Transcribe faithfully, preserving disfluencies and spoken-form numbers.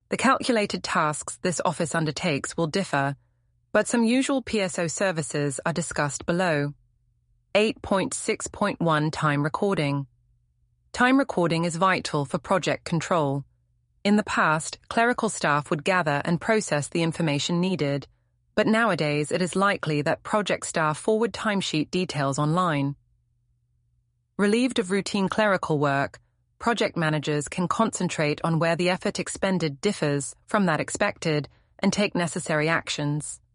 The calculated tasks this office undertakes will differ, but some usual P S O services are discussed below. eight point six point one Time recording. Time recording is vital for project control. In the past, clerical staff would gather and process the information needed, but nowadays it is likely that project staff forward timesheet details online. Relieved of routine clerical work, project managers can concentrate on where the effort expended differs from that expected and take necessary actions.